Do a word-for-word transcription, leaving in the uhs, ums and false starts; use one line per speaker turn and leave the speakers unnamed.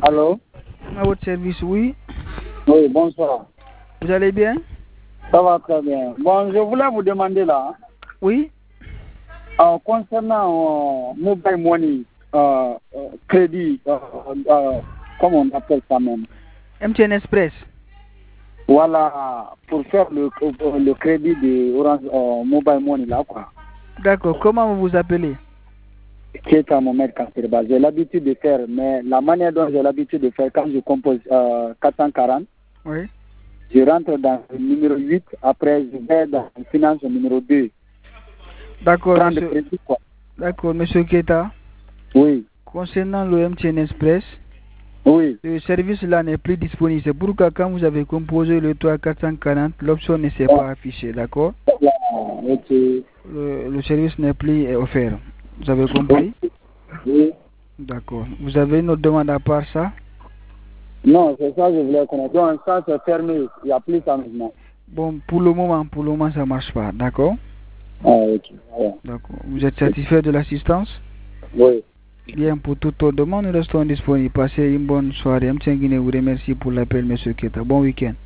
Allô?
À votre service, oui.
Oui, bonsoir.
Vous allez bien?
Ça va très bien. Bon, je voulais vous demander là,
Oui.
euh, concernant euh, mobile money, euh, euh, crédit, euh, euh, comment on appelle ça même?
M T N Express.
Voilà, pour faire le, le crédit de Orange euh, Mobile Money là, quoi.
D'accord. Comment vous vous appelez?
Keita Mohamed Kasserba. J'ai l'habitude de faire, mais la manière dont j'ai l'habitude de faire, quand je compose euh, quatre cent quarante,
Oui.
je rentre dans le numéro huit, après je vais dans le finance numéro deux.
D'accord,
Prendre
monsieur.
crédit, quoi.
D'accord, monsieur Keita.
Oui.
Concernant le M T N Express,
Oui.
le service là n'est plus disponible. C'est pourquoi quand vous avez composé le trois quatre cent quarante, l'option ne s'est pas affichée, d'accord?
Ok.
Le, le service n'est plus offert. Vous avez compris?
Oui.
D'accord. Vous avez une autre demande à part ça?
Non, c'est ça que je voulais connaître. Donc ça c'est fermé, il n'y a plus ça maintenant.
Bon, pour le moment, pour le moment, ça marche pas, d'accord?
Ah, ok. Ouais.
D'accord. Vous êtes satisfait de l'assistance?
Oui.
Bien, pour toute autre demande, nous restons disponibles. Passez une bonne soirée. M. Guinée vous remercie pour l'appel, monsieur Keta. Bon week-end.